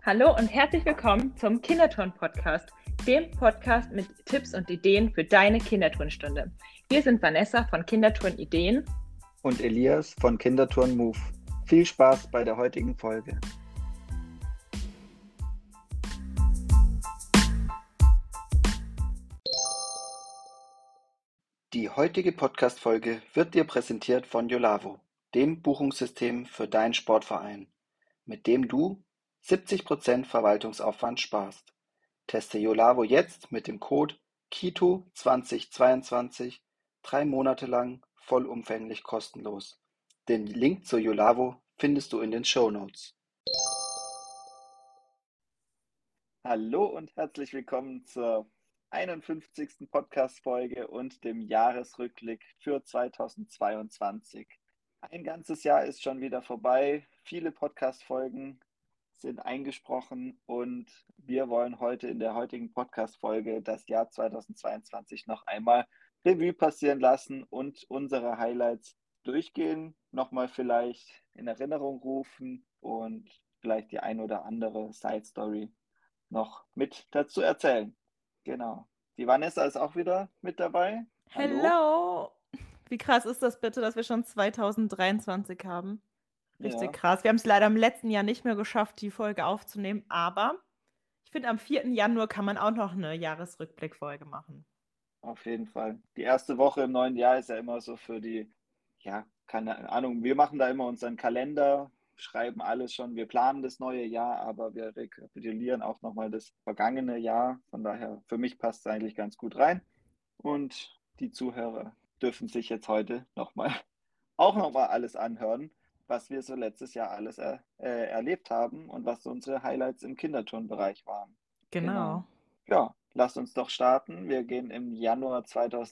Hallo und herzlich willkommen zum Kinderturn-Podcast, dem Podcast mit Tipps und Ideen für deine Kinderturnstunde. Wir sind Vanessa von Kinderturn Ideen und Elias von Kinderturn Move. Viel Spaß bei der heutigen Folge. Die heutige Podcast-Folge wird dir präsentiert von Yolavo, dem Buchungssystem für deinen Sportverein, mit dem du 70% Verwaltungsaufwand sparst. Teste Yolavo jetzt mit dem Code KITO2022 3 Monate lang vollumfänglich kostenlos. Den Link zu Yolavo findest du in den Shownotes. Hallo und herzlich willkommen zur 51. Podcast-Folge und dem Jahresrückblick für 2022. Ein ganzes Jahr ist schon wieder vorbei. Viele Podcast-Folgen sind eingesprochen und wir wollen heute in der heutigen Podcast-Folge das Jahr 2022 noch einmal Revue passieren lassen und unsere Highlights durchgehen, nochmal vielleicht in Erinnerung rufen und vielleicht die ein oder andere Side-Story noch mit dazu erzählen. Genau. Die Vanessa ist auch wieder mit dabei. Hallo. Hello! Wie krass ist das bitte, dass wir schon 2023 haben? Richtig krass. Wir haben es leider im letzten Jahr nicht mehr geschafft, die Folge aufzunehmen, aber ich finde, am 4. Januar kann man auch noch eine Jahresrückblickfolge machen. Auf jeden Fall. Die erste Woche im neuen Jahr ist ja immer so für die, ja, keine Ahnung, wir machen da immer unseren Kalender, schreiben alles schon, wir planen das neue Jahr, aber wir rekapitulieren auch nochmal das vergangene Jahr. Von daher, für mich passt es eigentlich ganz gut rein. Und die Zuhörer dürfen sich jetzt heute auch nochmal alles anhören, was wir so letztes Jahr alles erlebt haben und was so unsere Highlights im Kinderturnbereich waren. Genau. Ja, lasst uns doch starten. Wir gehen im Januar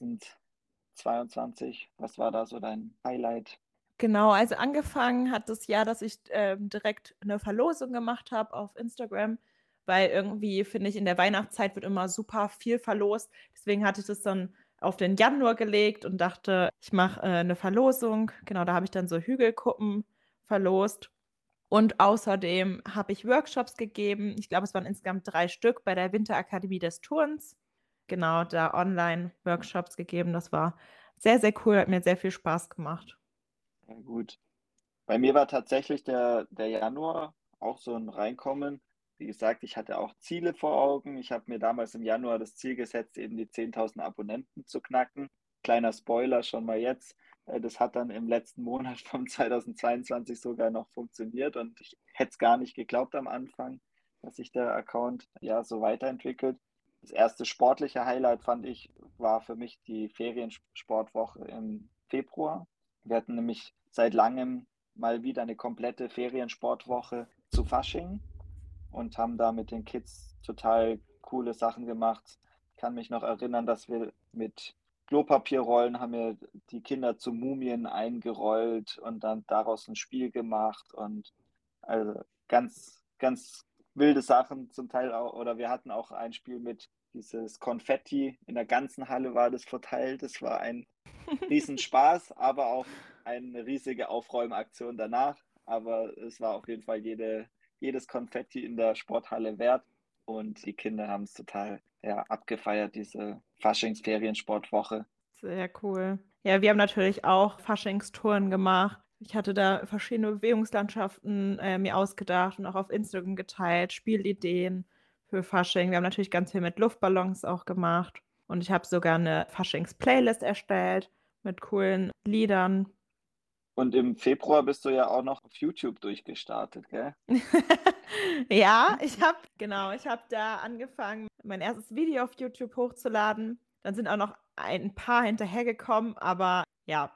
2022. Was war da so dein Highlight? Genau, also angefangen hat das Jahr, dass ich direkt eine Verlosung gemacht habe auf Instagram, weil irgendwie, finde ich, in der Weihnachtszeit wird immer super viel verlost. Deswegen hatte ich das dann auf den Januar gelegt und dachte, ich mache eine Verlosung. Genau, da habe ich dann so Hügelkuppen verlost. Und außerdem habe ich Workshops gegeben. Ich glaube, es waren insgesamt 3 Stück bei der Winterakademie des Turns. Genau, da Online-Workshops gegeben. Das war sehr, sehr cool, hat mir sehr viel Spaß gemacht. Ja, gut. Bei mir war tatsächlich der Januar auch so ein Reinkommen. Wie gesagt, ich hatte auch Ziele vor Augen. Ich habe mir damals im Januar das Ziel gesetzt, eben die 10.000 Abonnenten zu knacken. Kleiner Spoiler schon mal jetzt. Das hat dann im letzten Monat von 2022 sogar noch funktioniert und ich hätte es gar nicht geglaubt am Anfang, dass sich der Account ja so weiterentwickelt. Das erste sportliche Highlight fand ich, war für mich die Feriensportwoche im Februar. Wir hatten nämlich seit langem mal wieder eine komplette Feriensportwoche zu Fasching und haben da mit den Kids total coole Sachen gemacht. Ich kann mich noch erinnern, dass wir mit Klopapierrollen haben wir die Kinder zu Mumien eingerollt und dann daraus ein Spiel gemacht und also ganz, ganz wilde Sachen zum Teil auch. Oder wir hatten auch ein Spiel mit dieses Konfetti. In der ganzen Halle war das verteilt. Das war ein Riesenspaß, aber auch eine riesige Aufräumaktion danach. Aber es war auf jeden Fall jedes Konfetti in der Sporthalle wert. Und die Kinder haben es total abgefeiert, diese Faschingsferiensportwoche. Sehr cool. Ja, wir haben natürlich auch Faschingstouren gemacht. Ich hatte da verschiedene Bewegungslandschaften mir ausgedacht und auch auf Instagram geteilt, Spielideen für Fasching. Wir haben natürlich ganz viel mit Luftballons auch gemacht. Und ich habe sogar eine Faschings-Playlist erstellt mit coolen Liedern. Und im Februar bist du ja auch noch auf YouTube durchgestartet, gell? Ja, ich habe da angefangen, mein erstes Video auf YouTube hochzuladen. Dann sind auch noch ein paar hinterhergekommen, aber ja.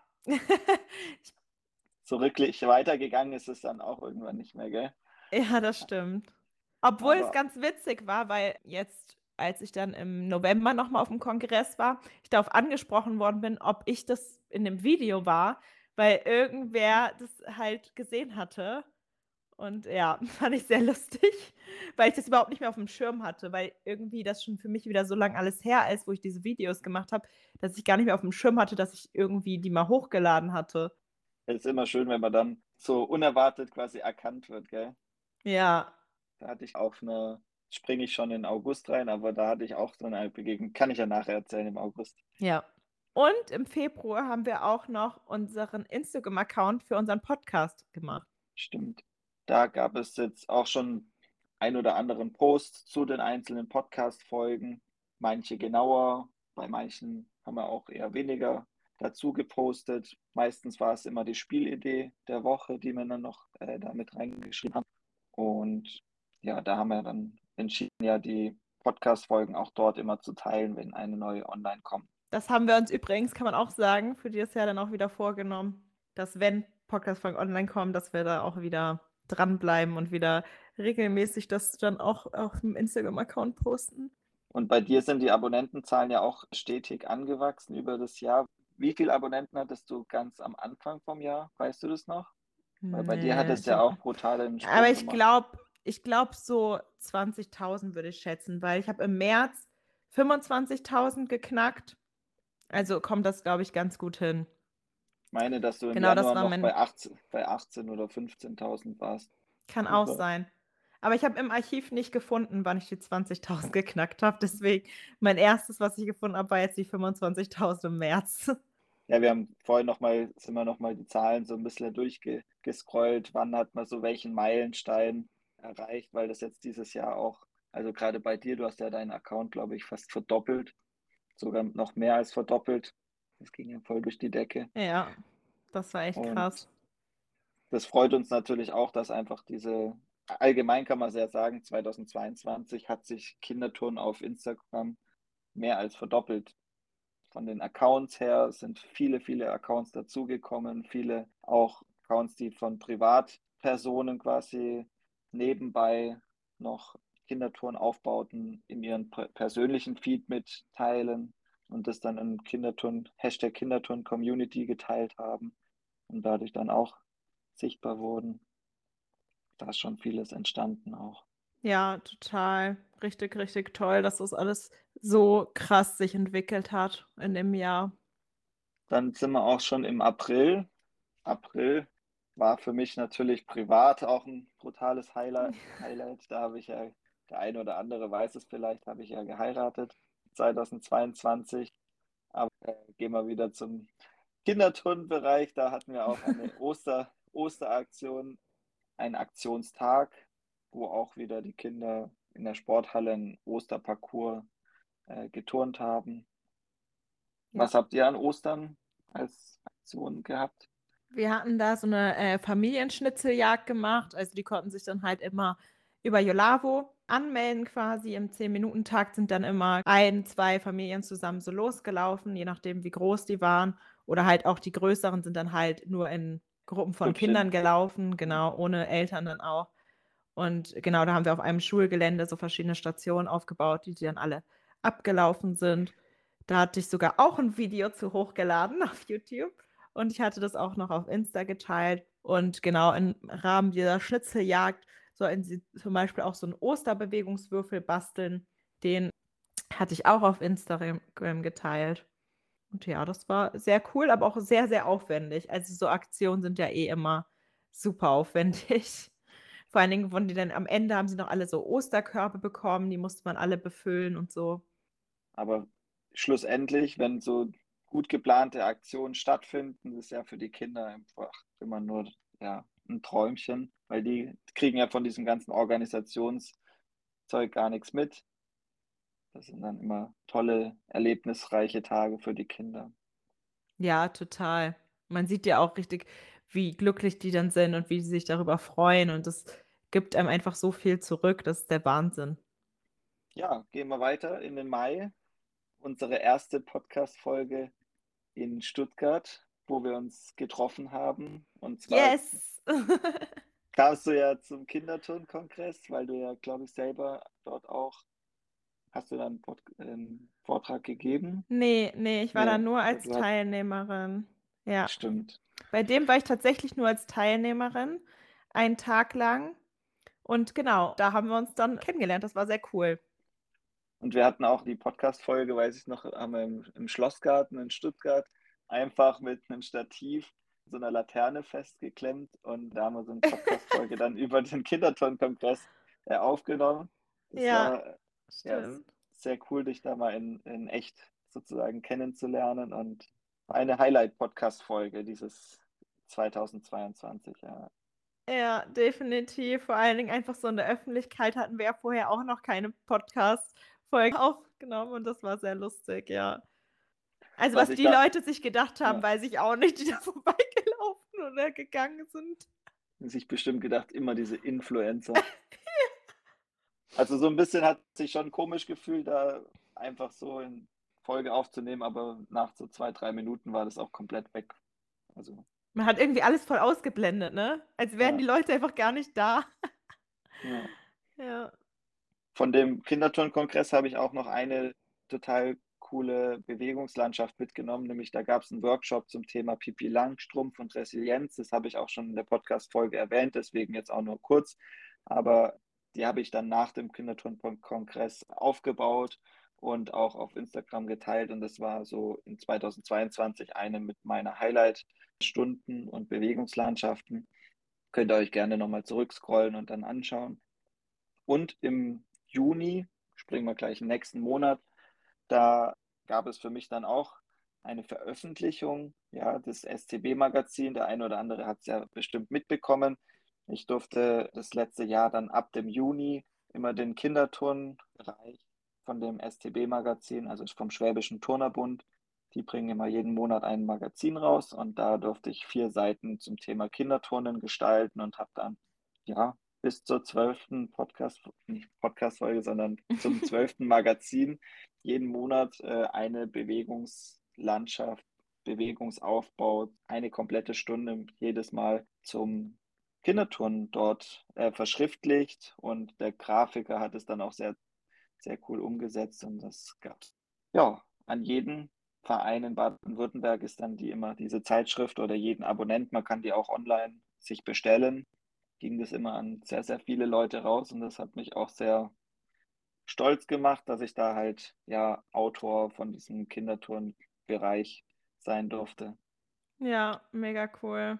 So wirklich weitergegangen ist es dann auch irgendwann nicht mehr, gell? Ja, das stimmt. Obwohl es Aber ganz witzig war, weil jetzt, als ich dann im November nochmal auf dem Kongress war, ich darauf angesprochen worden bin, ob ich das in dem Video war, weil irgendwer das halt gesehen hatte. Und ja, fand ich sehr lustig, weil ich das überhaupt nicht mehr auf dem Schirm hatte, weil irgendwie das schon für mich wieder so lang alles her ist, wo ich diese Videos gemacht habe, dass ich gar nicht mehr auf dem Schirm hatte, dass ich irgendwie die mal hochgeladen hatte. es ist immer schön, wenn man dann so unerwartet quasi erkannt wird, gell? Ja. Da hatte ich auf einer, springe ich schon in August rein, aber da hatte ich auch so eine Begegnung. Kann ich ja nachher erzählen im August. Ja. Und im Februar haben wir auch noch unseren Instagram-Account für unseren Podcast gemacht. Stimmt. Da gab es jetzt auch schon ein oder anderen Post zu den einzelnen Podcast-Folgen. Manche genauer, bei manchen haben wir auch eher weniger dazu gepostet. Meistens war es immer die Spielidee der Woche, die wir dann noch damit reingeschrieben haben. Und ja, da haben wir dann entschieden, ja, die Podcast-Folgen auch dort immer zu teilen, wenn eine neue online kommt. Das haben wir uns übrigens, kann man auch sagen, für dieses Jahr dann auch wieder vorgenommen, dass wenn Podcast-Folgen online kommen, dass wir da auch wieder dranbleiben und wieder regelmäßig das dann auch auf dem Instagram-Account posten. Und bei dir sind die Abonnentenzahlen ja auch stetig angewachsen über das Jahr. Wie viele Abonnenten hattest du ganz am Anfang vom Jahr? Weißt du das noch? Weil bei dir hat Nee, es ja auch brutal einen aber Sprung gemacht. ich glaube so 20.000 würde ich schätzen, weil ich habe im März 25.000 geknackt. Also kommt das, glaube ich, ganz gut hin. Ich meine, dass du im Genau, das Januar war noch mein, bei 18 oder 15.000 warst. kann auch Super. sein. Aber ich habe im Archiv nicht gefunden, wann ich die 20.000 geknackt habe. Deswegen, mein erstes, was ich gefunden habe, war jetzt die 25.000 im März. Ja, wir haben vorhin nochmal, sind wir nochmal die Zahlen so ein bisschen durchgescrollt. Wann hat man so welchen Meilenstein erreicht? Weil das jetzt dieses Jahr auch, also gerade bei dir, du hast ja deinen Account, glaube ich, fast verdoppelt. Sogar noch mehr als verdoppelt. Das ging ja voll durch die Decke. Ja, das war echt krass. Und das freut uns natürlich auch, dass einfach allgemein kann man sehr sagen, 2022 hat sich Kinderturnen auf Instagram mehr als verdoppelt. Von den Accounts her sind viele, viele Accounts dazugekommen, viele auch Accounts, die von Privatpersonen quasi nebenbei noch Kinderturnaufbauten in ihren persönlichen Feed mitteilen und das dann im Hashtag Kinderturn Community geteilt haben und dadurch dann auch sichtbar wurden. Da ist schon vieles entstanden auch. Ja, total. Richtig, richtig toll, dass das alles so krass sich entwickelt hat in dem Jahr. Dann sind wir auch schon im April. April war für mich natürlich privat auch ein brutales Highlight. Da habe ich ja, der eine oder andere weiß es vielleicht, habe ich ja geheiratet 2022. Aber gehen wir wieder zum Kinderturnbereich. Da hatten wir auch eine Osteraktion, einen Aktionstag, wo auch wieder die Kinder in der Sporthalle einen Osterparcours geturnt haben. Ja. Was habt ihr an Ostern als Aktion gehabt? Wir hatten da so eine Familienschnitzeljagd gemacht. Also die konnten sich dann halt immer über Jolavo anmelden quasi. Im 10-Minuten-Takt sind dann immer ein, zwei Familien zusammen so losgelaufen, je nachdem, wie groß die waren. Oder halt auch die größeren sind dann halt nur in Gruppen von Kindern Grüppchen. gelaufen, genau, ohne Eltern dann auch. Und genau, da haben wir auf einem Schulgelände so verschiedene Stationen aufgebaut, die dann alle abgelaufen sind. Da hatte ich sogar auch ein Video zu hochgeladen auf YouTube und ich hatte das auch noch auf Insta geteilt. Und genau im Rahmen dieser Schnitzeljagd sollten sie zum Beispiel auch so einen Osterbewegungswürfel basteln. Den hatte ich auch auf Instagram geteilt. Und ja, das war sehr cool, aber auch sehr, sehr aufwendig. Also so Aktionen sind ja eh immer super aufwendig. Vor allen Dingen wurden die dann am Ende haben sie noch alle so Osterkörbe bekommen, die musste man alle befüllen und so. Aber schlussendlich, wenn so gut geplante Aktionen stattfinden, ist ja für die Kinder einfach immer nur ja, ein Träumchen, weil die kriegen ja von diesem ganzen Organisationszeug gar nichts mit. Das sind dann immer tolle, erlebnisreiche Tage für die Kinder. Ja, total. Man sieht ja auch richtig, wie glücklich die dann sind und wie sie sich darüber freuen und das gibt einem einfach so viel zurück. Das ist der Wahnsinn. Ja, gehen wir weiter in den Mai. Unsere erste Podcast-Folge in Stuttgart, wo wir uns getroffen haben. Und zwar Yes! kamst du ja zum Kinderturnkongress, weil du ja, glaube ich, selber dort auch, hast du dann einen Vortrag gegeben? Nee, nee, ich war da Nee, nur oder als du hast, Teilnehmerin. Ja. stimmt. Bei dem war ich tatsächlich nur als Teilnehmerin, einen Tag lang. Und genau, da haben wir uns dann kennengelernt. Das war sehr cool. Und wir hatten auch die Podcast-Folge, weiß ich noch, haben wir im Schlossgarten in Stuttgart einfach mit einem Stativ so einer Laterne festgeklemmt und da haben wir so eine Podcast-Folge dann über den Kinderturnkongress aufgenommen. Das Ja, war ja stimmt. sehr cool, dich da mal in echt sozusagen kennenzulernen und eine Highlight-Podcast-Folge dieses 2022, ja. Ja, definitiv. Vor allen Dingen einfach so in der Öffentlichkeit hatten wir ja vorher auch noch keine Podcast-Folge aufgenommen und das war sehr lustig, ja. Also, Was was ich die da, Leute sich gedacht haben, ja, weiß ich auch nicht, die da vorbeigelaufen oder gegangen sind. sich bestimmt gedacht, immer diese Influencer. Also so ein bisschen hat sich schon komisch gefühlt, da einfach so in Folge aufzunehmen, aber nach so 2, 3 Minuten war das auch komplett weg. Also, Man hat irgendwie alles voll ausgeblendet, ne? Als wären ja, die Leute einfach gar nicht da. ja. Ja. Von dem Kinderturnkongress habe ich auch noch eine total coole Bewegungslandschaft mitgenommen, nämlich da gab es einen Workshop zum Thema Pipi Langstrumpf und Resilienz. Das habe ich auch schon in der Podcast-Folge erwähnt, deswegen jetzt auch nur kurz. Aber die habe ich dann nach dem Kinderturnkongress aufgebaut und auch auf Instagram geteilt. Und das war so in 2022 eine mit meiner Highlight-Stunden und Bewegungslandschaften. Könnt ihr euch gerne nochmal zurückscrollen und dann anschauen. Und im Juni, springen wir gleich im nächsten Monat, da gab es für mich dann auch eine Veröffentlichung, ja, des STB-Magazin. Der eine oder andere hat es ja bestimmt mitbekommen. Ich durfte das letzte Jahr dann ab dem Juni immer den Kinderturnbereich von dem STB-Magazin, also vom Schwäbischen Turnerbund. Die bringen immer jeden Monat ein Magazin raus und da durfte ich 4 Seiten zum Thema Kinderturnen gestalten und habe dann ja bis zur 12. nicht Podcast-Folge, sondern zum 12. Magazin jeden Monat eine Bewegungslandschaft, Bewegungsaufbau, eine komplette Stunde jedes Mal zum Kinderturnen dort verschriftlicht und der Grafiker hat es dann auch sehr, sehr cool umgesetzt und das gab es. Ja, an jeden Verein in Baden-Württemberg ist dann immer diese Zeitschrift oder jeden Abonnent, man kann die auch online sich bestellen, ging das immer an sehr, sehr viele Leute raus und das hat mich auch sehr stolz gemacht, dass ich da halt ja Autor von diesem Kinderturnbereich sein durfte. Ja, mega cool.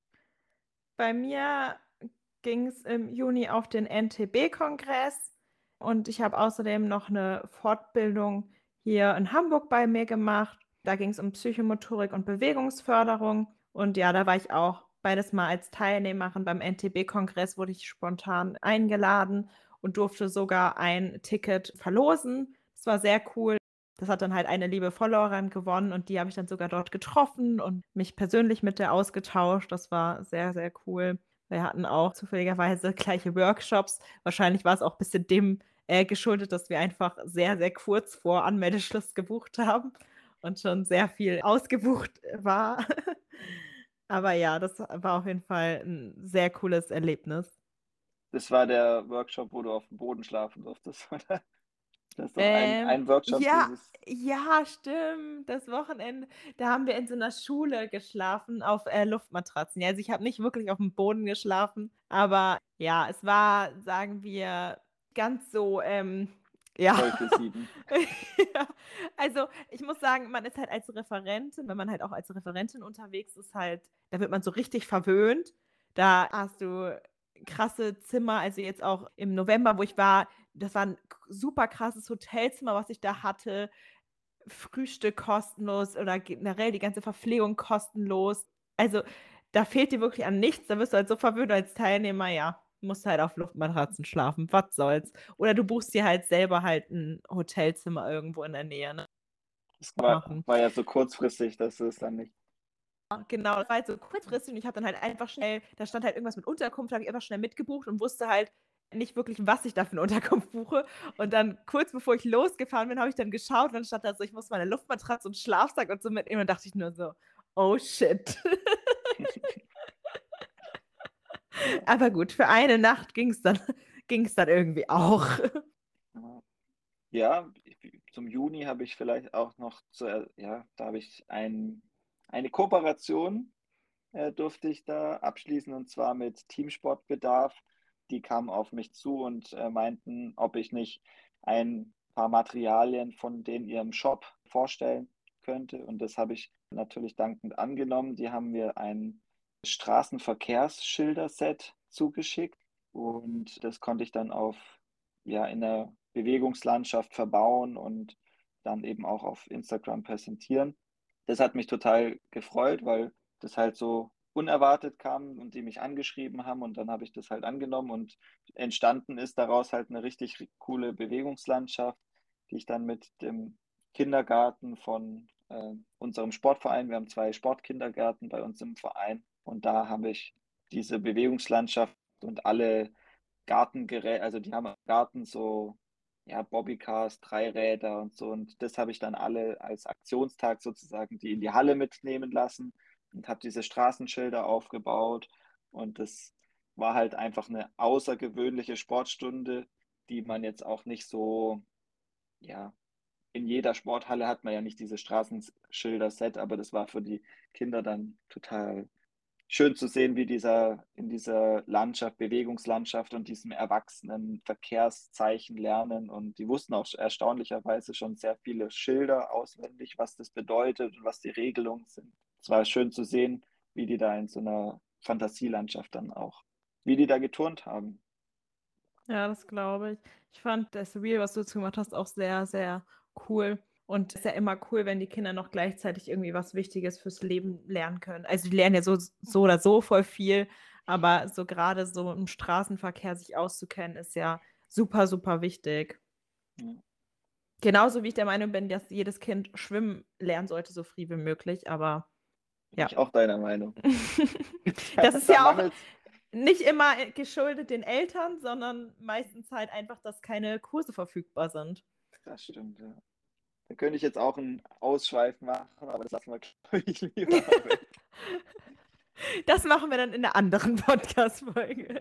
Bei mir ging es im Juni auf den NTB-Kongress und ich habe außerdem noch eine Fortbildung hier in Hamburg bei mir gemacht. Da ging es um Psychomotorik und Bewegungsförderung. Und ja, da war ich auch beides mal als Teilnehmerin. Beim NTB-Kongress wurde ich spontan eingeladen und durfte sogar ein Ticket verlosen. Das war sehr cool. Das hat dann halt eine liebe Followerin gewonnen und die habe ich dann sogar dort getroffen und mich persönlich mit der ausgetauscht. Das war sehr, sehr cool. Wir hatten auch zufälligerweise gleiche Workshops. Wahrscheinlich war es auch ein bisschen dem geschuldet, dass wir einfach sehr, sehr kurz vor Anmeldeschluss gebucht haben und schon sehr viel ausgebucht war. Aber ja, das war auf jeden Fall ein sehr cooles Erlebnis. Das war der Workshop, wo du auf dem Boden schlafen durftest, oder? Das ist doch ein Workshop, Ja, dieses ja, stimmt. Das Wochenende, da haben wir in so einer Schule geschlafen auf Luftmatratzen. Ja, also ich habe nicht wirklich auf dem Boden geschlafen, aber ja, es war, sagen wir, ganz so, ja. Wolke 7. Ja, also ich muss sagen, man ist halt als Referentin, wenn man halt auch als Referentin unterwegs ist, halt, da wird man so richtig verwöhnt. Da hast du krasse Zimmer, also jetzt auch im November, wo ich war, das war 'n super krasses Hotelzimmer, was ich da hatte. Frühstück kostenlos oder generell die ganze Verpflegung kostenlos. Also, da fehlt dir wirklich an nichts. Da wirst du halt so verwöhnt als Teilnehmer, ja, musst halt auf Luftmatratzen schlafen, was soll's. Oder du buchst dir halt selber halt 'n Hotelzimmer irgendwo in der Nähe, ne? Das Machen. war ja so kurzfristig, dass es dann nicht. Genau, das war halt so kurzfristig und ich habe dann halt einfach schnell, da stand halt irgendwas mit Unterkunft, habe ich einfach schnell mitgebucht und wusste halt nicht wirklich, was ich da für 'ne Unterkunft buche. Und dann kurz bevor ich losgefahren bin, habe ich dann geschaut und dann stand da so, ich muss meine Luftmatratze und Schlafsack und so mitnehmen. Und dachte ich nur so: „Oh shit." Ja, Aber gut, für eine Nacht ging's dann irgendwie auch. ja, zum Juni habe ich vielleicht auch noch ja, da habe ich eine Kooperation durfte ich da abschließen und zwar mit Teamsportbedarf. Die kamen auf mich zu und meinten, ob ich nicht ein paar Materialien von denen ihrem Shop vorstellen könnte. Und das habe ich natürlich dankend angenommen. Die haben mir ein Straßenverkehrsschilderset zugeschickt und das konnte ich dann in der Bewegungslandschaft verbauen und dann eben auch auf Instagram präsentieren. Das hat mich total gefreut, weil das halt so unerwartet kam und die mich angeschrieben haben und dann habe ich das halt angenommen und entstanden ist daraus halt eine richtig coole Bewegungslandschaft, die ich dann mit dem Kindergarten von unserem Sportverein, wir haben 2 Sportkindergärten bei uns im Verein und da habe ich diese Bewegungslandschaft und alle Gartengeräte, also die haben im Garten so, ja, Bobbycars, Dreiräder und so. Und das habe ich dann alle als Aktionstag sozusagen die in die Halle mitnehmen lassen und habe diese Straßenschilder aufgebaut. Und das war halt einfach eine außergewöhnliche Sportstunde, die man jetzt auch nicht so, ja, in jeder Sporthalle hat man ja nicht diese Straßenschilder-Set, aber das war für die Kinder dann total schön zu sehen, wie in dieser Landschaft, Bewegungslandschaft und diesem erwachsenen Verkehrszeichen lernen. Und die wussten auch erstaunlicherweise schon sehr viele Schilder auswendig, was das bedeutet und was die Regelungen sind. Es war schön zu sehen, wie die da in so einer Fantasielandschaft dann auch, wie die da geturnt haben. Ja, das glaube ich. Ich fand das Reel, was du dazu gemacht hast, auch sehr, sehr cool. Und es ist ja immer cool, wenn die Kinder noch gleichzeitig irgendwie was Wichtiges fürs Leben lernen können. Also die lernen ja so oder so voll viel, aber so gerade so im Straßenverkehr sich auszukennen, ist ja super, super wichtig. Ja. Genauso wie ich der Meinung bin, dass jedes Kind schwimmen lernen sollte, so früh wie möglich, aber Bin ja. ich auch deiner Meinung. Das ist Da ja auch mangelt es. nicht immer geschuldet den Eltern, sondern meistens halt einfach, dass keine Kurse verfügbar sind. Das stimmt, ja. Da könnte ich jetzt auch einen Ausschweif machen, aber das lassen wir, glaube ich, lieber weg. Das machen wir dann in einer anderen Podcast-Folge.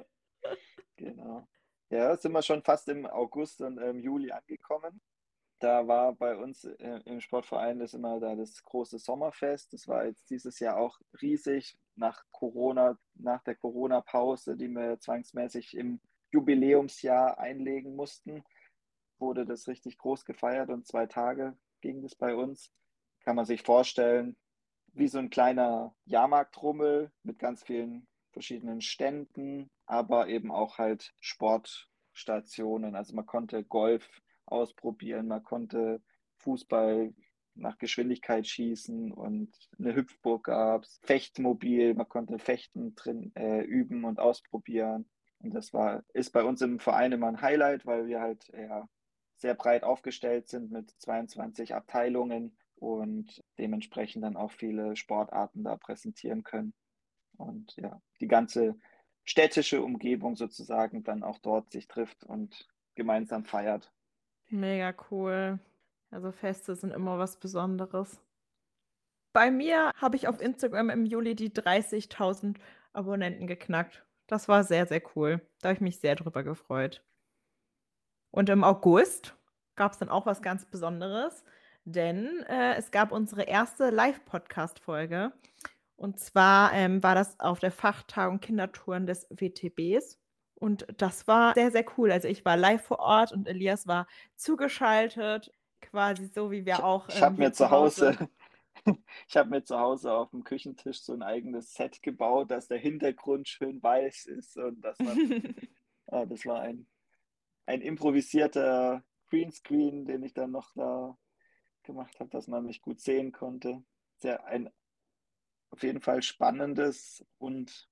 Genau. Ja, sind wir schon fast im August und Juli angekommen. Da war bei uns im Sportverein das immer da das große Sommerfest. Das war jetzt dieses Jahr auch riesig nach Corona, nach der Corona-Pause, die wir zwangsmäßig im Jubiläumsjahr einlegen mussten, wurde das richtig groß gefeiert und 2 Tage ging das bei uns. Kann man sich vorstellen, wie so ein kleiner Jahrmarktrummel mit ganz vielen verschiedenen Ständen, aber eben auch halt Sportstationen. Also man konnte Golf ausprobieren, man konnte Fußball nach Geschwindigkeit schießen und eine Hüpfburg gab es, Fechtmobil, man konnte Fechten drin üben und ausprobieren. Und ist bei uns im Verein immer ein Highlight, weil wir halt ja, sehr breit aufgestellt sind mit 22 Abteilungen und dementsprechend dann auch viele Sportarten da präsentieren können. Und ja, die ganze städtische Umgebung sozusagen dann auch dort sich trifft und gemeinsam feiert. Mega cool. Also Feste sind immer was Besonderes. Bei mir habe ich auf Instagram im Juli die 30.000 Abonnenten geknackt. Das war sehr, sehr cool. Da habe ich mich sehr drüber gefreut. Und im August gab es dann auch was ganz Besonderes, denn es gab unsere erste Live-Podcast-Folge. Und zwar war das auf der Fachtagung Kindertouren des WTBs. Und das war sehr, sehr cool. Also ich war live vor Ort und Elias war zugeschaltet, quasi so wie wir auch Ich habe hier mir zu zu Hause. Hause, ich habe mir zu Hause auf dem Küchentisch so ein eigenes Set gebaut, dass der Hintergrund schön weiß ist und dass man, das war ein improvisierter Greenscreen, den ich dann noch da gemacht habe, dass man mich gut sehen konnte. Ein auf jeden Fall spannendes und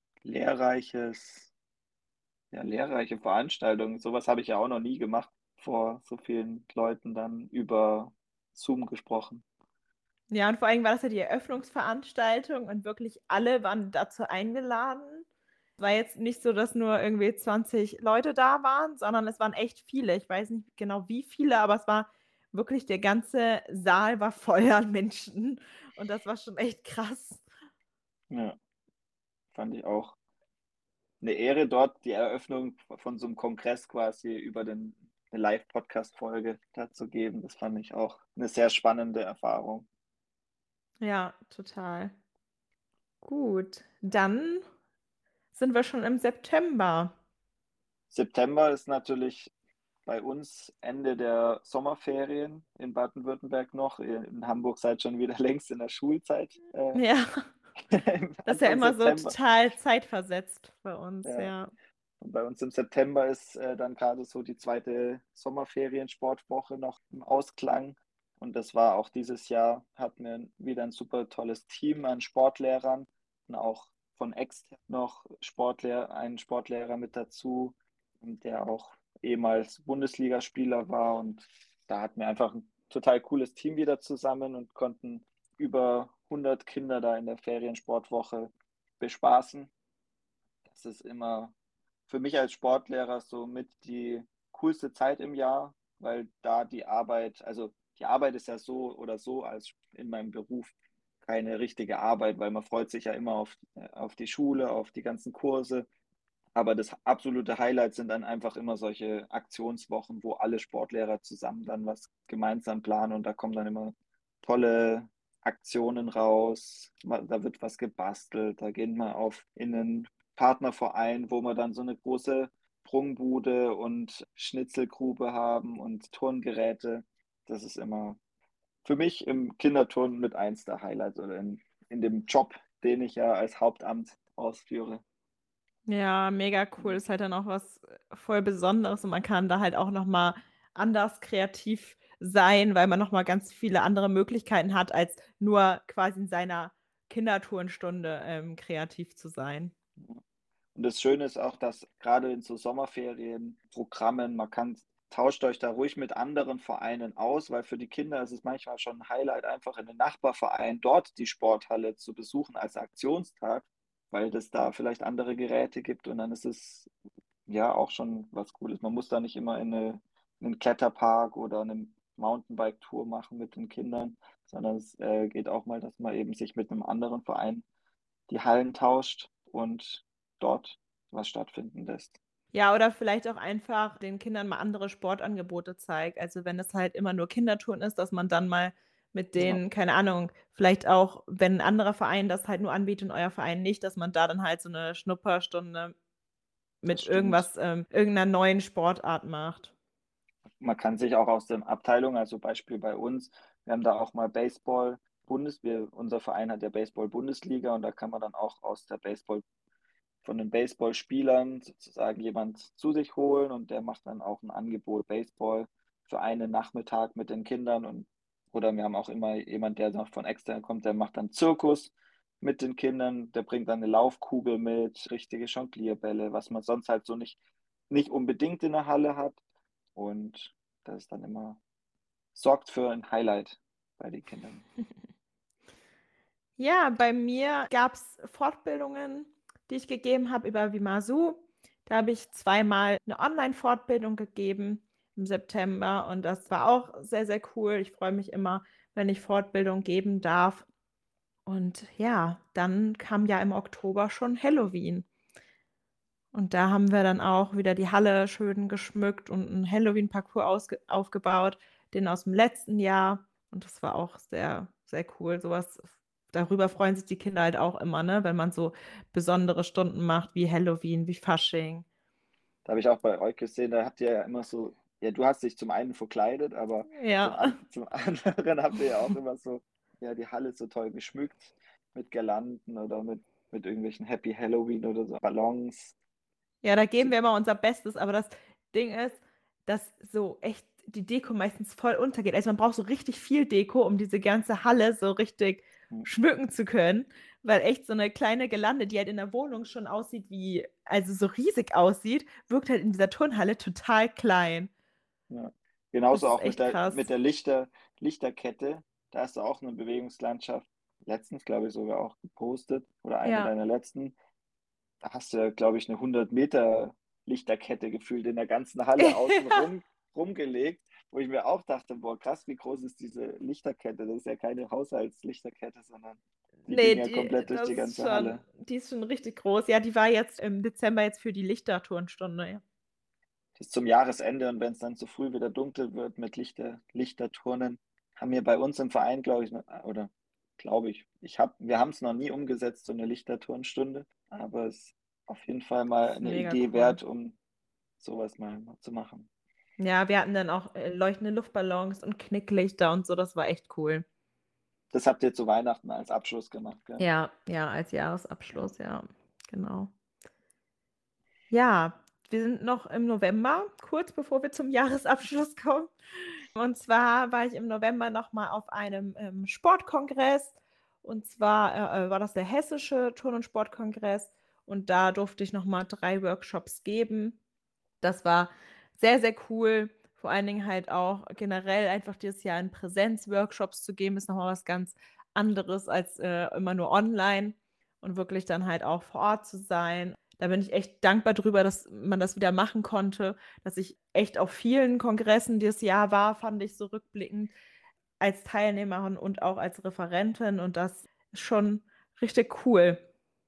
lehrreiche Veranstaltung. Sowas habe ich ja auch noch nie gemacht, vor so vielen Leuten dann über Zoom gesprochen. Ja, und vor allem war das ja die Eröffnungsveranstaltung und wirklich alle waren dazu eingeladen. War jetzt nicht so, dass nur irgendwie 20 Leute da waren, sondern es waren echt viele. Ich weiß nicht genau wie viele, aber es war wirklich, der ganze Saal war voll an Menschen. Und das war schon echt krass. Ja, fand ich auch eine Ehre, dort die Eröffnung von so einem Kongress quasi über eine Live-Podcast-Folge dazu geben. Das fand ich auch eine sehr spannende Erfahrung. Ja, total. Gut, dann sind wir schon im September. September ist natürlich bei uns Ende der Sommerferien in Baden-Württemberg noch. In Hamburg seid schon wieder längst in der Schulzeit. Ja, das ist ja Anfang immer so September. total zeitversetzt bei uns, Ja. ja. Und bei uns im September ist dann gerade so die zweite Sommerferiensportwoche noch im Ausklang. Und das war auch dieses Jahr, hatten wir wieder ein super tolles Team an Sportlehrern und auch von extern noch einen Sportlehrer mit dazu, der auch ehemals Bundesligaspieler war. Und da hatten wir einfach ein total cooles Team wieder zusammen und konnten über 100 Kinder da in der Feriensportwoche bespaßen. Das ist immer für mich als Sportlehrer so mit die coolste Zeit im Jahr, weil da die Arbeit ist ja so oder so als in meinem Beruf keine richtige Arbeit, weil man freut sich ja immer auf die Schule, auf die ganzen Kurse. Aber das absolute Highlight sind dann einfach immer solche Aktionswochen, wo alle Sportlehrer zusammen dann was gemeinsam planen und da kommen dann immer tolle Aktionen raus. Da wird was gebastelt, da gehen wir in einen Partnerverein, wo wir dann so eine große Sprungbude und Schnitzelgrube haben und Turngeräte. Das ist immer für mich im Kinderturnen mit eins der Highlights oder in dem Job, den ich ja als Hauptamt ausführe. Ja, mega cool. Ist halt dann auch was voll Besonderes und man kann da halt auch noch mal anders kreativ sein, weil man noch mal ganz viele andere Möglichkeiten hat, als nur quasi in seiner Kinderturnstunde, kreativ zu sein. Und das Schöne ist auch, dass gerade in so Sommerferienprogrammen, tauscht euch da ruhig mit anderen Vereinen aus, weil für die Kinder ist es manchmal schon ein Highlight, einfach in den Nachbarverein dort die Sporthalle zu besuchen als Aktionstag, weil es da vielleicht andere Geräte gibt und dann ist es ja auch schon was Cooles. Man muss da nicht immer in einen Kletterpark oder eine Mountainbike-Tour machen mit den Kindern, sondern es geht auch mal, dass man eben sich mit einem anderen Verein die Hallen tauscht und dort was stattfinden lässt. Ja, oder vielleicht auch einfach den Kindern mal andere Sportangebote zeigt. Also, wenn es halt immer nur Kinderturnen ist, dass man dann mal mit Ja, denen, keine Ahnung, vielleicht auch, wenn 'n anderer Verein das halt nur anbietet und euer Verein nicht, dass man da dann halt so 'ne Schnupperstunde das mit stimmt. irgendwas irgend 'ner neuen Sportart macht. Man kann sich auch aus der Abteilung, also Beispiel bei uns, wir haben da auch mal unser Verein hat ja Baseball-Bundesliga und da kann man dann auch von den Baseballspielern sozusagen jemand zu sich holen und der macht dann auch ein Angebot Baseball für einen Nachmittag mit den Kindern oder wir haben auch immer jemand, der noch von extern kommt, der macht dann Zirkus mit den Kindern, der bringt dann eine Laufkugel mit, richtige Jonglierbälle, was man sonst halt so nicht unbedingt in der Halle hat und das ist dann immer sorgt für ein Highlight bei den Kindern. Ja, bei mir gab's Fortbildungen, die ich gegeben habe über Wimasu. Da habe ich zweimal 'ne Online-Fortbildung gegeben im September und das war auch sehr, sehr cool. Ich freue mich immer, wenn ich Fortbildung geben darf. Und ja, dann kam ja im Oktober schon Halloween. Und da haben wir dann auch wieder die Halle schön geschmückt und 'n Halloween-Parcours aufgebaut, den aus'm letzten Jahr. Und das war auch sehr, sehr cool. So was darüber freuen sich die Kinder halt auch immer, ne, wenn man so besondere Stunden macht wie Halloween, wie Fasching. Da habe ich auch bei euch gesehen, da habt ihr ja immer so, ja, du hast dich zum einen verkleidet, aber Ja. zum anderen habt ihr ja auch immer so, ja, die Halle so toll geschmückt mit Girlanden oder mit irgendwelchen Happy Halloween oder so Ballons. Ja, da geben So, wir immer unser Bestes, aber das Ding ist, dass so echt die Deko meistens voll untergeht. Also, man braucht so richtig viel Deko, um diese ganze Halle so richtig hm, schmücken zu können, weil echt so 'ne kleine Girlande, die halt in der Wohnung schon aussieht wie also, so riesig aussieht, wirkt halt in dieser Turnhalle total klein. ja. Das Genauso ist auch echt mit krass. der Lichterkette. Da hast du auch eine Bewegungslandschaft letztens, glaube ich, sogar auch gepostet oder eine Ja. deiner letzten. Da hast du ja, glaube ich, eine 100 Meter Lichterkette gefühlt in der ganzen Halle außen Ja. rumgelegt, wo ich mir auch dachte: „Boah, krass, wie groß ist diese Lichterkette?“ Das ist ja keine Haushaltslichterkette, sondern die Ne, ging ja die komplett durch das die ist ganze schon Halle. die ist schon richtig groß. Ja, die war jetzt im Dezember jetzt für die Lichterturnstunde, ja. Bis zum Jahresende und wenn es dann zu früh wieder dunkel wird mit Lichterturnen, haben wir bei uns im Verein, glaube ich, oder glaube ich, wir haben es noch nie umgesetzt, so eine Lichterturnstunde, aber es ist auf jeden Fall Das mal ist eine mega Idee cool. wert, um sowas mal zu machen. Ja, wir hatten dann auch, leuchtende Luftballons und Knicklichter und so, das war echt cool. Das habt ihr zu Weihnachten als Abschluss gemacht, gell? Ja, ja, als Ja. Jahresabschluss, ja, genau. Ja, Wir sind noch im November, kurz bevor wir zum Jahresabschluss kommen. Und zwar war ich im November noch mal auf einem, Sportkongress. Und zwar, war das der Hessische Turn- und Sportkongress und da durfte ich noch mal 3 Workshops geben. Das war sehr, sehr cool. Vor allen Dingen halt auch generell einfach dieses Jahr in Präsenz-Workshops zu geben, ist noch mal was ganz anderes als, immer nur online und wirklich dann halt auch vor Ort zu sein. Da bin ich echt dankbar drüber, dass man das wieder machen konnte, dass ich echt auf vielen Kongressen dieses Jahr war, fand ich so rückblickend als Teilnehmerin und auch als Referentin und das ist schon richtig cool.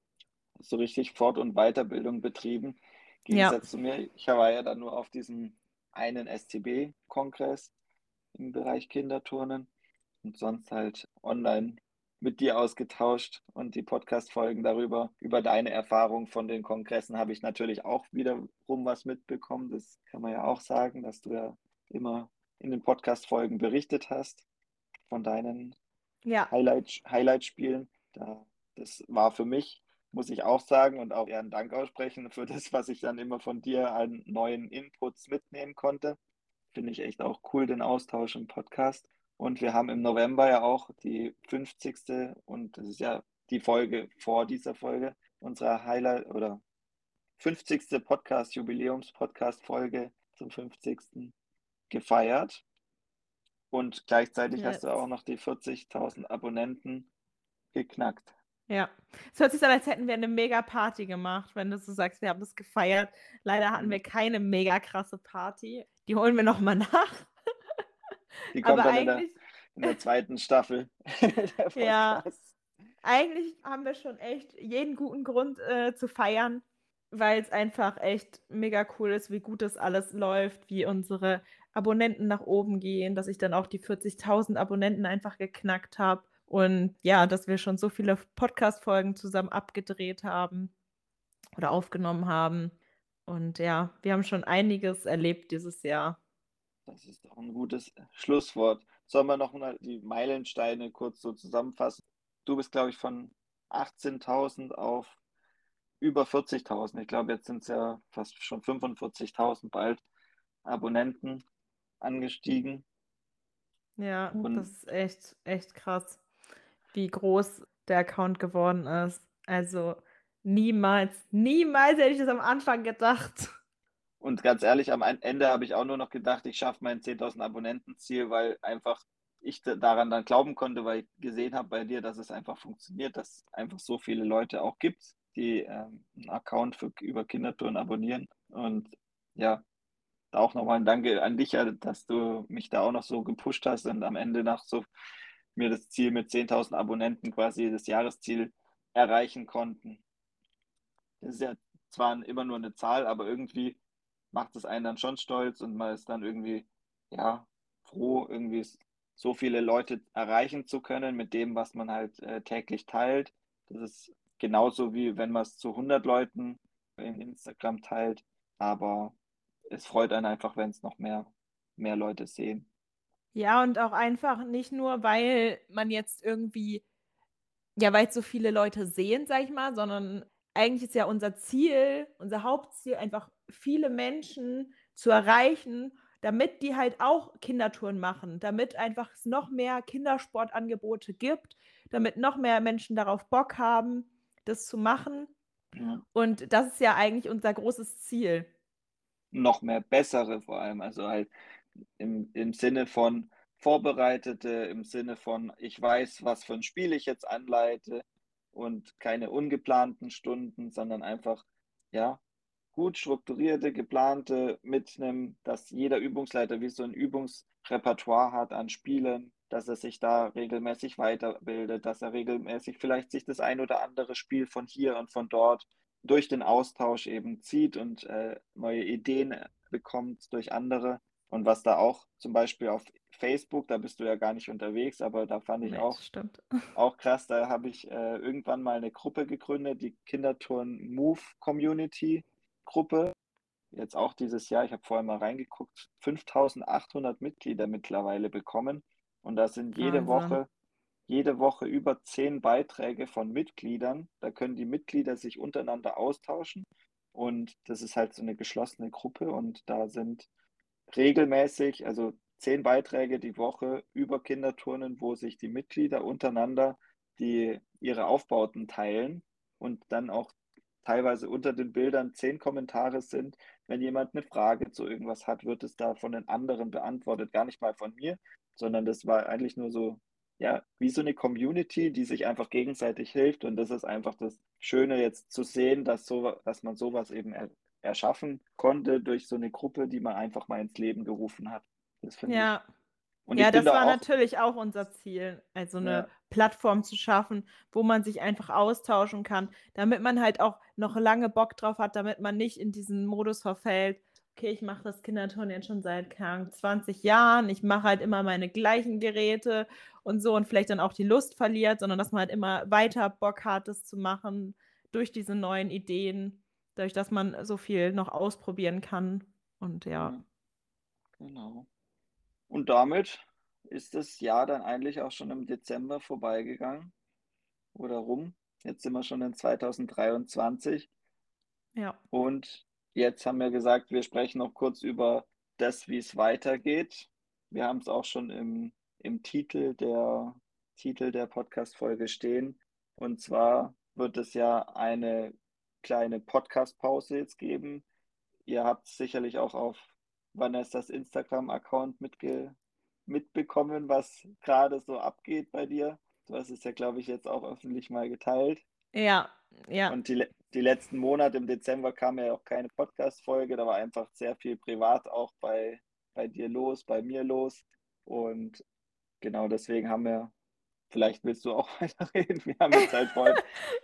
So richtig Fort- und Weiterbildung betrieben. Im Ja, Gegensatz zu mir, ich war ja dann nur auf diesem einen SCB-Kongress im Bereich Kinderturnen und sonst halt online mit dir ausgetauscht und die Podcast-Folgen darüber, über deine Erfahrung von den Kongressen habe ich natürlich auch wiederum was mitbekommen. Das kann man ja auch sagen, dass du ja immer in den Podcast-Folgen berichtet hast von deinen ja, Highlight-Spielen. Das war für mich, muss ich auch sagen, und auch eher einen Dank aussprechen für das, was ich dann immer von dir an neuen Inputs mitnehmen konnte. Finde ich echt auch cool, den Austausch im Podcast. Und wir haben im November ja auch die 50. und das ist ja die Folge vor dieser Folge, unserer Highlight oder 50. Podcast, Jubiläums-Podcast-Folge zum 50. gefeiert. Und gleichzeitig hast du auch jetzt. noch die 40.000 Abonnenten geknackt. Ja. Es hört sich so an, als hätten wir 'ne Mega-Party gemacht, wenn du so sagst, wir haben das gefeiert. Leider hatten wir keine mega krasse Party. Die holen wir noch mal nach. Die kommt Aber dann eigentlich in der zweiten Staffel der ja, Podcast. eigentlich haben wir schon echt jeden guten Grund, zu feiern, weil's einfach echt mega cool ist, wie gut das alles läuft, wie unsere Abonnenten nach oben gehen, dass ich dann auch die 40.000 Abonnenten einfach geknackt habe und ja, dass wir schon so viele Podcast-Folgen zusammen abgedreht haben oder aufgenommen haben. Und ja, wir haben schon einiges erlebt dieses Jahr. Das ist doch ein gutes Schlusswort. Sollen wir noch mal die Meilensteine kurz so zusammenfassen? Du bist, glaube ich, von 18.000 auf über 40.000. Ich glaube, jetzt sind es ja fast schon 45.000 bald Abonnenten angestiegen. Ja, das Und ist echt, echt krass, wie groß der Account geworden ist. Also niemals, niemals hätte ich das am Anfang gedacht. Und ganz ehrlich, am Ende habe ich auch nur noch gedacht, ich schaffe mein 10.000 Abonnenten-Ziel, weil einfach ich daran dann glauben konnte, weil ich gesehen habe bei dir, dass es einfach funktioniert, dass es einfach so viele Leute auch gibt, die einen Account über Kindertouren abonnieren. Und ja, auch nochmal ein Danke an dich, ja, dass du mich da auch noch so gepusht hast und am Ende nach so mir das Ziel mit 10.000 Abonnenten quasi das Jahresziel erreichen konnten. Das ist ja zwar immer nur eine Zahl, aber irgendwie macht es einen dann schon stolz und man ist dann irgendwie, ja, froh, irgendwie so viele Leute erreichen zu können mit dem, was man halt täglich teilt. Das ist genauso wie wenn man es zu 100 Leuten in Instagram teilt, aber es freut einen einfach, wenn es noch mehr Leute sehen. Ja, und auch einfach nicht nur, weil man jetzt irgendwie ja, weil's so viele Leute sehen, sage ich mal, sondern eigentlich ist ja unser Ziel, unser Hauptziel, einfach viele Menschen zu erreichen, damit die halt auch Kindertouren machen, damit einfach es noch mehr Kindersportangebote gibt, damit noch mehr Menschen darauf Bock haben, das zu machen. Ja. Und das ist ja eigentlich unser großes Ziel. Noch mehr bessere vor allem, also halt im Sinne von Vorbereitete, im Sinne von, ich weiß, was für ein Spiel ich jetzt anleite und keine ungeplanten Stunden, sondern einfach, ja, gut strukturierte, geplante mitnehmen, dass jeder Übungsleiter wie so ein Übungsrepertoire hat an Spielen, dass er sich da regelmäßig weiterbildet, dass er regelmäßig vielleicht sich das ein oder andere Spiel von hier und von dort durch den Austausch eben zieht und neue Ideen bekommt durch andere. Und was da auch zum Beispiel auf Facebook, da bist du ja gar nicht unterwegs, aber da fand ich Ne, das stimmt. auch krass, da habe ich irgendwann mal eine Gruppe gegründet, die Kinderturn Move Community Gruppe. Jetzt auch dieses Jahr, ich habe vorher mal reingeguckt, 5.800 Mitglieder mittlerweile bekommen. Und da sind Wahnsinn. jede Woche über 10 Beiträge von Mitgliedern. Da können die Mitglieder sich untereinander austauschen Und das ist halt so eine geschlossene Gruppe und da sind regelmäßig, also 10 Beiträge die Woche über Kinderturnen, wo sich die Mitglieder untereinander ihre Aufbauten teilen und dann auch teilweise unter den Bildern 10 Kommentare sind. Wenn jemand eine Frage zu irgendwas hat, wird es da von den anderen beantwortet, gar nicht mal von mir, sondern das war eigentlich nur so, ja, wie so eine Community, die sich einfach gegenseitig hilft. Und das ist einfach das Schöne jetzt zu sehen, dass man sowas eben erschaffen konnte durch so eine Gruppe, die man einfach mal ins Leben gerufen hat. Das finde ich. Ja. Und Ja, ich bin das da war auch, natürlich auch unser Ziel, also eine ja, Plattform zu schaffen, wo man sich einfach austauschen kann, damit man halt auch noch lange Bock drauf hat, damit man nicht in diesen Modus verfällt: „Okay, ich mache das Kinderturnen jetzt schon seit, keine Ahnung, 20 Jahren. Ich mache halt immer meine gleichen Geräte und so“ und vielleicht dann auch die Lust verliert, sondern dass man halt immer weiter Bock hat, das zu machen durch diese neuen Ideen, dadurch, dass man so viel noch ausprobieren kann und ja. ja, genau. Und damit ist das Jahr dann eigentlich auch schon im Dezember vorbeigegangen oder rum. Jetzt sind wir schon in 2023 Ja. und jetzt haben wir gesagt, wir sprechen noch kurz über das, wie es weitergeht. Wir haben es auch schon im Titel der Podcast-Folge stehen. Und zwar wird es ja eine kleine Podcast-Pause jetzt geben. Ihr habt sicherlich auch auf Vanessas Instagram-Account mitbekommen, was gerade so abgeht bei dir. Du hast es ja, glaube ich, jetzt auch öffentlich mal geteilt. Ja, ja. Und die letzten Monate im Dezember kam ja auch keine Podcast-Folge. Da war einfach sehr viel privat auch bei dir los, bei mir los. Und genau deswegen haben wir, vielleicht willst du auch weiterreden. Wir haben jetzt halt vorhin,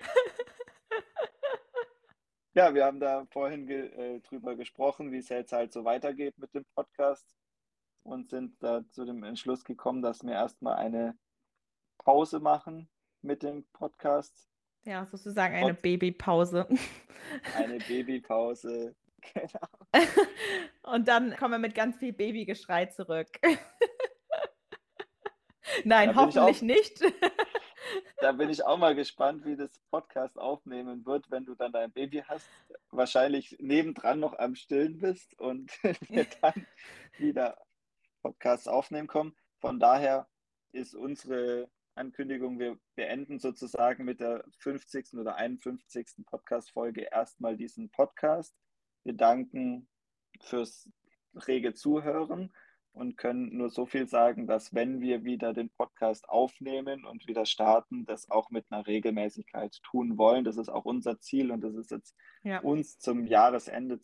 ja, wir haben da vorhin drüber gesprochen, wie es jetzt halt so weitergeht mit dem Podcast und sind da zu dem Entschluss gekommen, dass wir erstmal eine Pause machen mit dem Podcast. Ja, sozusagen eine Trotz Babypause. eine Babypause. Genau. Und dann kommen wir mit ganz viel Babygeschrei zurück. Nein, Da bin ich hoffentlich auch, nicht. da bin ich auch mal gespannt, wie das Podcast aufnehmen wird, wenn du dann dein Baby hast. Wahrscheinlich nebendran noch am Stillen bist und wir dann wieder Podcasts aufnehmen kommen. Von daher ist unsere Ankündigung, wir beenden sozusagen mit der 50. oder 51. Podcast-Folge erstmal diesen Podcast. Wir danken fürs rege Zuhören und können nur so viel sagen, dass wenn wir wieder den Podcast aufnehmen und wieder starten, das auch mit einer Regelmäßigkeit tun wollen. Das ist auch unser Ziel und das ist jetzt Ja. uns zum Jahresende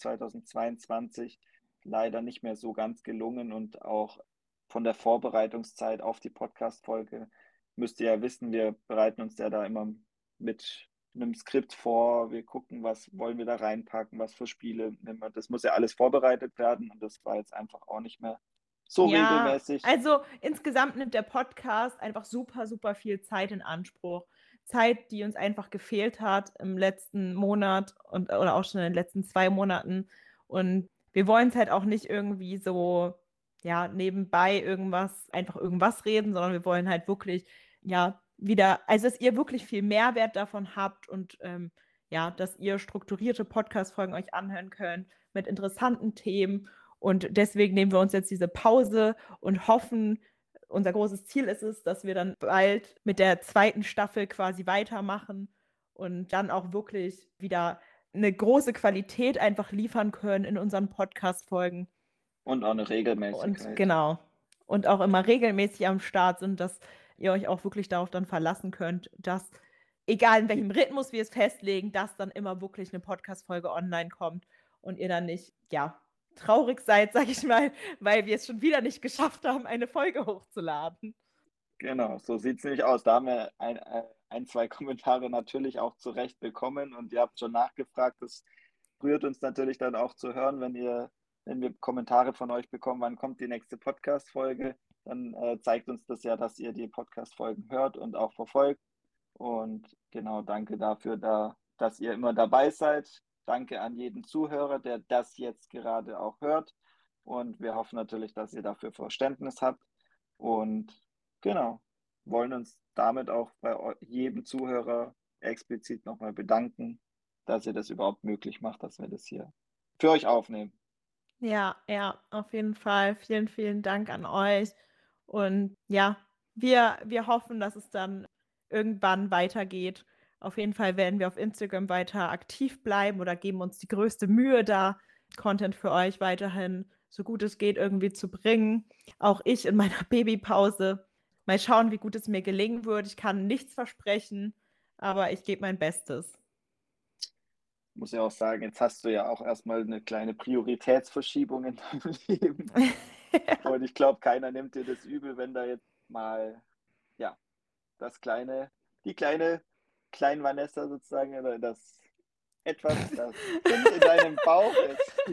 2022 leider nicht mehr so ganz gelungen und auch von der Vorbereitungszeit auf die Podcast-Folge müsst ihr ja wissen, wir bereiten uns ja da immer mit einem Skript vor, wir gucken, was wollen wir da reinpacken, was für Spiele nehmen wir. Das muss ja alles vorbereitet werden und das war jetzt einfach auch nicht mehr so Ja, regelmäßig. also insgesamt nimmt der Podcast einfach super, super viel Zeit in Anspruch. Zeit, die uns einfach gefehlt hat im letzten Monat und oder auch schon in den letzten 2 Monaten. Und wir wollen es halt auch nicht irgendwie so, ja, nebenbei irgendwas reden, sondern wir wollen halt wirklich, ja, wieder also, dass ihr wirklich viel Mehrwert davon habt und, ja, dass ihr strukturierte Podcast-Folgen euch anhören könnt mit interessanten Themen. Und deswegen nehmen wir uns jetzt diese Pause und hoffen, unser großes Ziel ist es, dass wir dann bald mit der zweiten Staffel quasi weitermachen und dann auch wirklich wieder eine große Qualität einfach liefern können in unseren Podcast-Folgen. Und auch eine Und Regelmäßigkeit. genau. Und auch immer regelmäßig am Start sind, dass ihr euch auch wirklich darauf dann verlassen könnt, dass, egal in welchem Rhythmus wir es festlegen, dass dann immer wirklich eine Podcast-Folge online kommt und ihr dann nicht, ja, traurig seid, sage ich mal, weil wir es schon wieder nicht geschafft haben, eine Folge hochzuladen. Genau, so sieht es nämlich aus. Da haben wir ein, zwei Kommentare natürlich auch zurecht bekommen und ihr habt schon nachgefragt. Das rührt uns natürlich dann auch zu hören, wenn wir Kommentare von euch bekommen, wann kommt die nächste Podcast-Folge. Dann zeigt uns das ja, dass ihr die Podcast-Folgen hört und auch verfolgt. Und genau, danke dafür, dass ihr immer dabei seid. Danke an jeden Zuhörer, der das jetzt gerade auch hört. Und wir hoffen natürlich, dass ihr dafür Verständnis habt. Und genau, wollen uns damit auch bei jedem Zuhörer explizit nochmal bedanken. dass ihr das überhaupt möglich macht, dass wir das hier für euch aufnehmen. Ja, auf jeden Fall. Vielen, vielen Dank an euch. Und ja, wir hoffen, dass es dann irgendwann weitergeht. Auf jeden Fall werden wir auf Instagram weiter aktiv bleiben oder geben uns die größte Mühe, da Content für euch weiterhin so gut es geht irgendwie zu bringen. Auch ich in meiner Babypause. Mal schauen, wie gut es mir gelingen wird. Ich kann nichts versprechen, aber ich gebe mein Bestes. Ich muss ja auch sagen, jetzt hast du ja auch erstmal eine kleine Prioritätsverschiebung in deinem Leben. Und ich glaube, keiner nimmt dir das übel, wenn da jetzt mal, ja, die kleine Vanessa sozusagen, oder das Kind in deinem Bauch ist.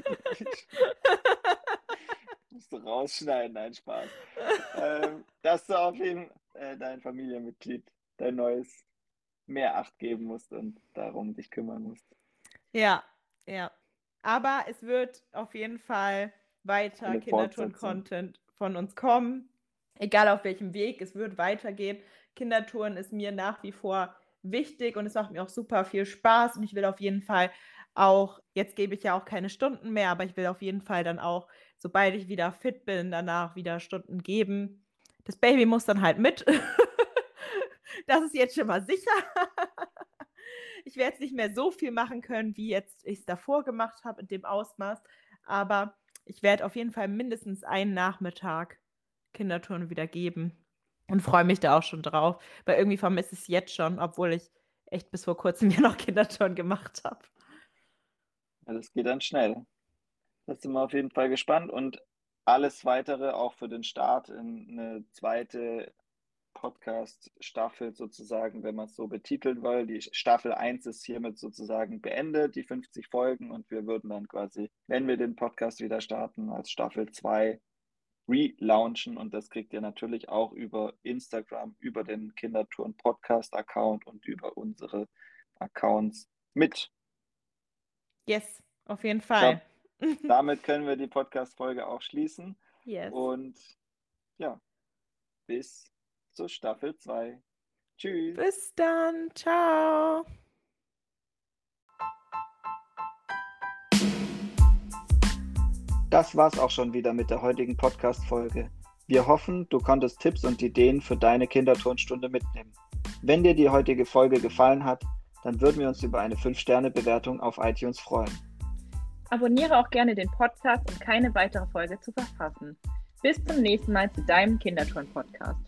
Musst du rausschneiden, nein, Spaß. Dass du auf jeden dein Familienmitglied, dein neues, mehr Acht geben musst und darum dich kümmern musst. Ja, ja. Aber es wird auf jeden Fall weiter Eine Fortsetzung. Kindertouren-Content von uns kommen. Egal auf welchem Weg, es wird weitergehen. Kindertouren ist mir nach wie vor wichtig und es macht mir auch super viel Spaß. Und ich will auf jeden Fall auch, jetzt gebe ich ja auch keine Stunden mehr, aber ich will auf jeden Fall dann auch, sobald ich wieder fit bin, danach wieder Stunden geben. Das Baby muss dann halt mit. Das ist jetzt schon mal sicher. Ich werde jetzt nicht mehr so viel machen können, wie jetzt ich es davor gemacht habe in dem Ausmaß, aber ich werde auf jeden Fall mindestens einen Nachmittag Kinderturnen wieder geben und freue mich da auch schon drauf, weil irgendwie vermisse ich es jetzt schon, obwohl ich echt bis vor Kurzem ja noch Kinderturnen gemacht habe. Ja, das geht dann schnell. Da sind wir auf jeden Fall gespannt und alles weitere auch für den Start in eine zweite Podcast-Staffel sozusagen, wenn man es so betiteln will. Die Staffel 1 ist hiermit sozusagen beendet, die 50 Folgen, und wir würden dann quasi, wenn wir den Podcast wieder starten, als Staffel 2 relaunchen, und das kriegt ihr natürlich auch über Instagram, über den Kindertouren Podcast-Account und über unsere Accounts mit. Yes, auf jeden Ich Fall. glaube, damit können wir die Podcast-Folge auch schließen Yes. und ja, bis zur Staffel 2. Tschüss. Bis dann. Ciao. Das war's auch schon wieder mit der heutigen Podcast-Folge. Wir hoffen, du konntest Tipps und Ideen für deine Kinderturnstunde mitnehmen. Wenn dir die heutige Folge gefallen hat, dann würden wir uns über eine 5-Sterne-Bewertung auf iTunes freuen. Abonniere auch gerne den Podcast, um keine weitere Folge zu verpassen. Bis zum nächsten Mal zu deinem Kinderturn-Podcast.